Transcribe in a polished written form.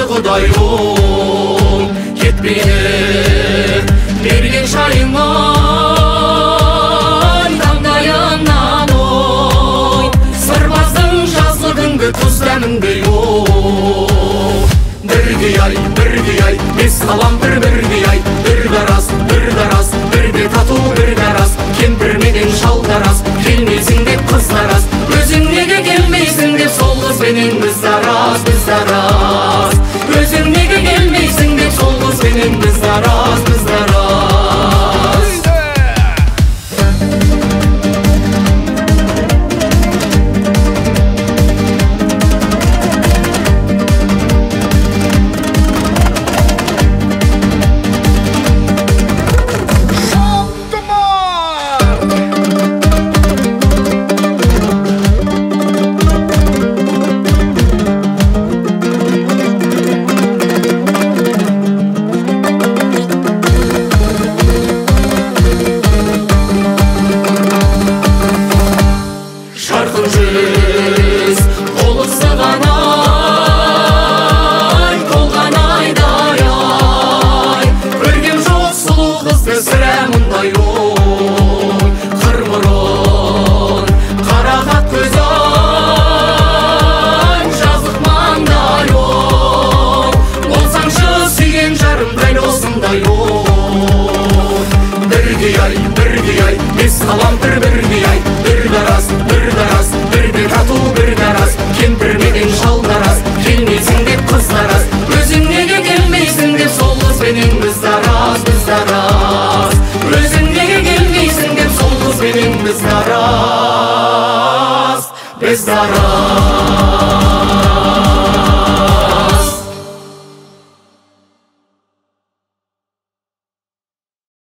Құдайым кетпейді берген шайыңай таңдайымнан ой сырбаздың жазғы күнгі тұз дәміндей ой бірге ай бес қалам бірге ай бір дарас бірде тату бір дарас кемпір менен шал дарас келмейсің деп қыз дарас өзің неге келмейсің деп сол қызбенен біз дарас өзің неге келмейсің деп сол қызбенен біз дарас жарқын жүз толықсыған ай толған айдай ай көргем жоқ сұлу қызды сірә мұндай ой қыр мұрын қарақат көз ай жазық маңдай ой болсаңшы сүйген жарым дәл осындай ой бірге ай бес қалам бірге ай бір дарас бірде тату бір дарас кемпір менен шал дарас келмейсің деп қыз дарас өзің неге келмейсің деп сол қызбенен біз дарас өзің неге келмейсің деп сол қызбенен біз дарас